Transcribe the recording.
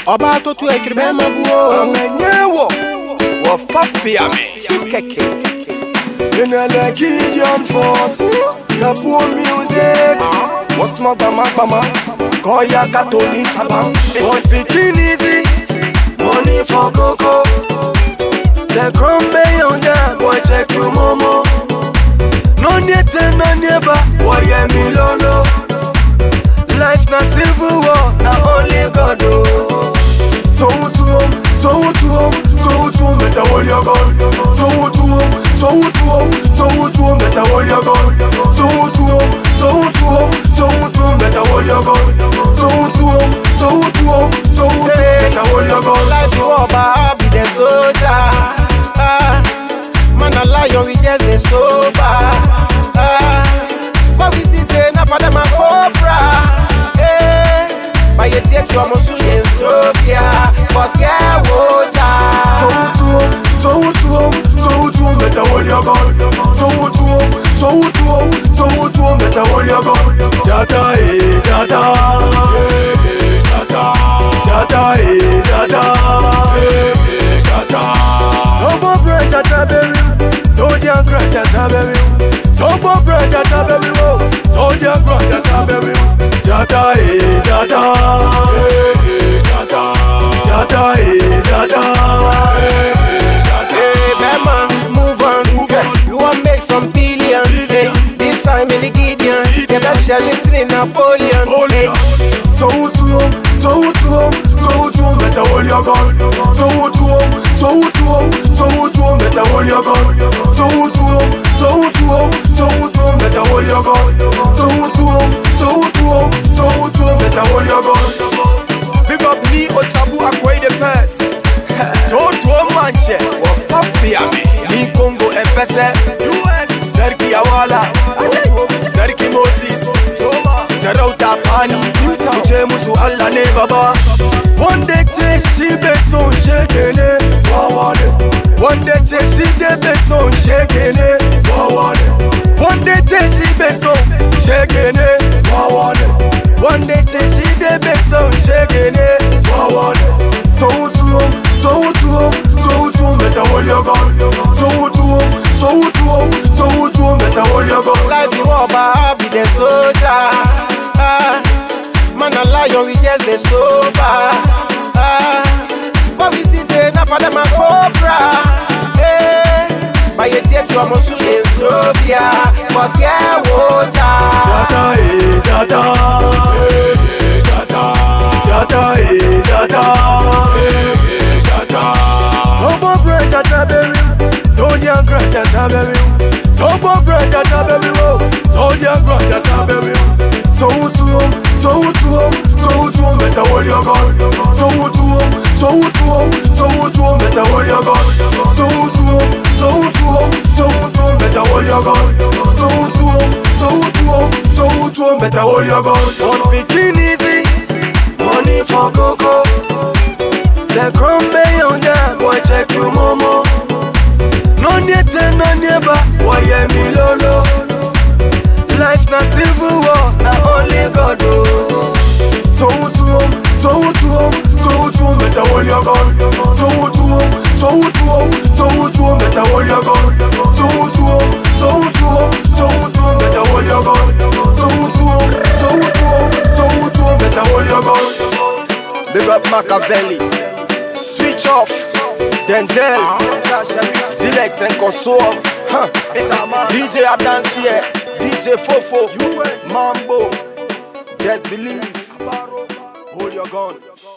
Oba to tu ekribe mabuo. Amenyewo. Wo fafia me. Chikeke. Inele Gideon Force. The poor music. What's my bama? Koya Katoni Sabam. What begin easy. Money for coco. Se crombe yonja. Boy check you momo. No niete no nieba. Boy me lolo. Life na civil war. Na only God oh. So to better hold your gun. So to better hold your gun. So to better hold your gun. So better hold your gun. Life you over, be the soldier. Man a lion, we just the sober. What we see say, na for them a cobra. By your teeth, you are Mosul in Sophia. Cause yeah, woja. So to better hold your gun. So to better hold your gun. Jada. Sobo bread jata baby. Soldier bread jata baby. Sobo bread jata baby. Soldier bread jata baby. Jada. Hey, Bema, move on. You want make some billion. Hey, this time in the Gideon. Yeah, that shall listen in Napoleon. Hey. So to better hold your gun. So to better hold your gun. So to better hold your gun. So to better hold your gun. Pick up me Osabu Akwai the first. So to manche wa fafia me Congo empese. Serki Awala, Serki Moses, Serauta Pani, Uche Musu Allah ne baba. One day she be so shaking it. One day she be so shaking it. One day she be so shaking it. One day she be so shaking it. So to better hold your gun. So to better hold your gun. Life you over, be the soldier. Man a lion, we just the sober. But we see say, na for them a cobra. By your teeth, you are Mosul in Sophia. Cause yeah, woja. Jada. Sobo bread jata baby. Soldier bread jata baby. Sobo bread jata baby. Soldier bread jata baby. So to better hold your gun. So to better hold your gun. So to better hold your gun. So to better hold your gun. One begin easy. Money for coco. Se crombe yonja. Boy check you momo. No niete no nieba. Boy me lolo. Life na civil war. Na only God oh. So to better hold your gun. So to better hold your gun. So to better hold your gun. So to better hold your gun. Big up Machiavelli. Switch off. Denzel, Silex and Koso. DJ Adansier, DJ Fofo, Mambo. Just believe. Hold your gun.